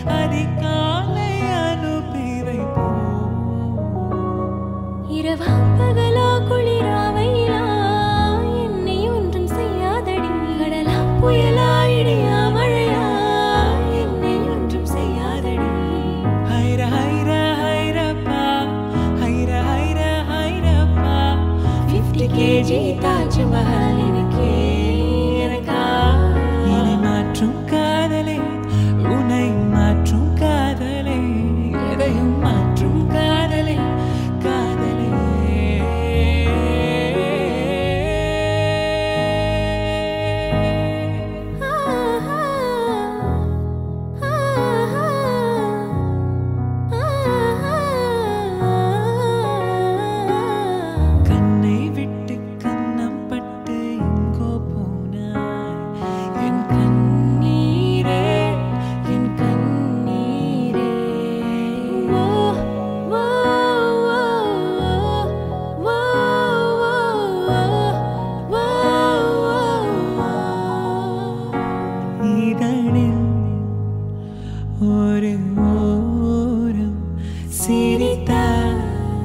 அதிகாலை அனுப்பி வைப்போம். இரவா பகலா குளிரா வெயிலா என்னை ஒன்றும் செய்யாதடி. கடலா புயலா இடியா மழையா என்னை ஒன்றும் செய்யாதடி. ஹைர ஹைர ஹைரப்பா ஹைர ஹைர ஹைரப்பா 50 kg தாஜ்மஹால் எனக்கே எனக்கா. என்னை மாற்றும் காதலே உன்னை மாற்றும் காதலே எதையும் மாற்றும் காதலே காதலே. கண்ணை விட்டு கண்ணம் பட்டு எங்கோ போனாய் என் கண்ணீரே என் கண்ணீரே. வா வா வா வா வா. இதழில் ஒரு ஓரம் சிரித்தாய்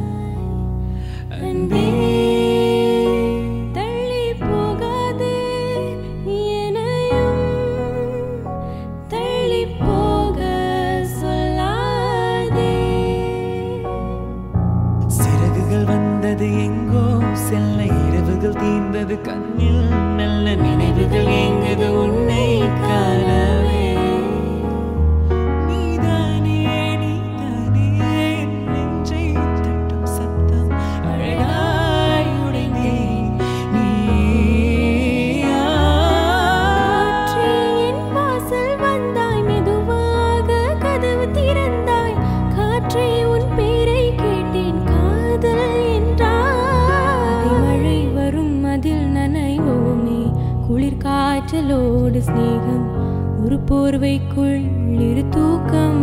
அன்பே. தள்ளி போகாதே என்னையும் தள்ளி போக சொல்லாதே. சிறகுகள் வந்தது எங்கோ செல்ல இரவுகள் தீர்ந்தது கண்ணில் நல்ல நினைவுகள் ஏங்குது உன்னை காணவே. நீதானே நீதானே என் நெஞ்சை தட்டும் சத்தம் அழகாய் உடைந்தேன் நீயா. காற்றே என் வாசல் வந்தாய் மெதுவாக கதவு திறந்தாய். காற்றே உன் பேரை கேட்டேன் காதல் என்றாய். மழை வரும் அதில் நனைவோமே குளிர் காற்றலோடு சிநேகம் ஒரு போர்வைக்குள் இரு தூக்கம்.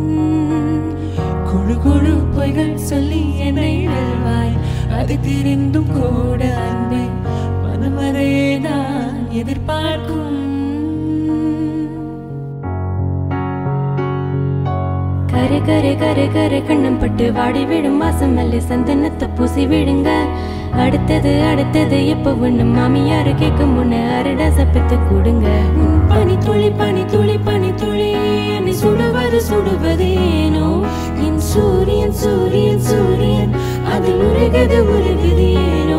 குழு குழு பொய்கள் சொல்லி என்னை வெல்வாய் அது தெரிந்தும் கூட அன்பே மனம் அதையேதான் எதிர்பார்க்கும். கரு கரு கரு கரு கண்ணம் பட்டு வாடி விடும் வாசம் அல்ல சந்தனத்தை பூசி விடுங்க. அடுத்தது அடுத்தது எப்ப ஒண்ணு மாமியாரு கேட்கும் முன்ன அரட சப்பத்தை கொடுங்க. பனி துளி பனி துளி பனி துளி என்னை சுடுவது சுடுவது ஏனோ. என் சூரியன் சூரியன் சூரியன் அதில் உருகுது உருகுது ஏனோ.